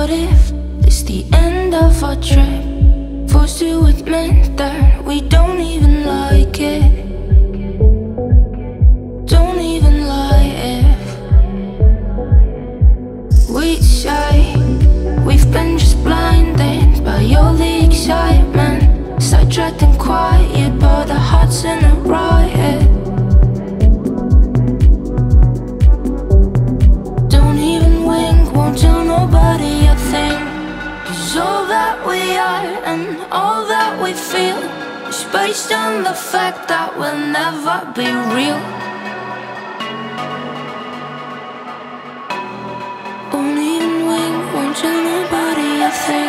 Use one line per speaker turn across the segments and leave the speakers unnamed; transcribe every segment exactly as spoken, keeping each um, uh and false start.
What if it's the end of our trip? Forced to admit that we don't even like it. Don't even lie if we say we've been just blinded by all the excitement, sidetracked and quiet, but our hearts in a riot. Don't even wink, won't tell nobody a thing. 'Cause all that we are and all that we feel is based on the fact that we'll never be real. Won't even wink, won't tell nobody a thing.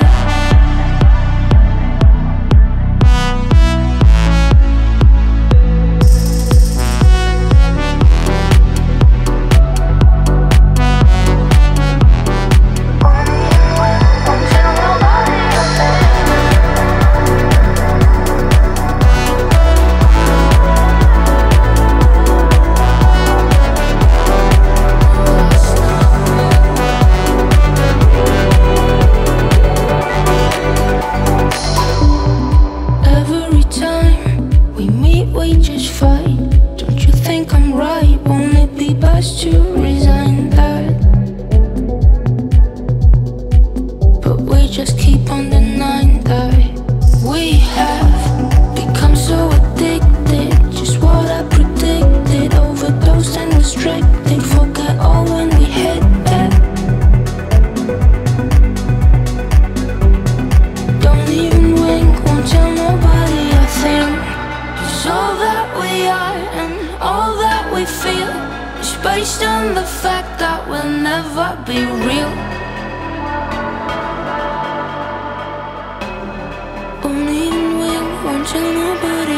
We just fight. Don't you think I'm right? Won't it be best to resign that? But we just keep on denying that we have become so addicted. Just what I predicted. Overdosed and restricted. Forget all when we hit that. Don't even wink, won't tell nobody a thing. All that we are and all that we feel is based on the fact that we'll never be real. Won't even wink, won't tell nobody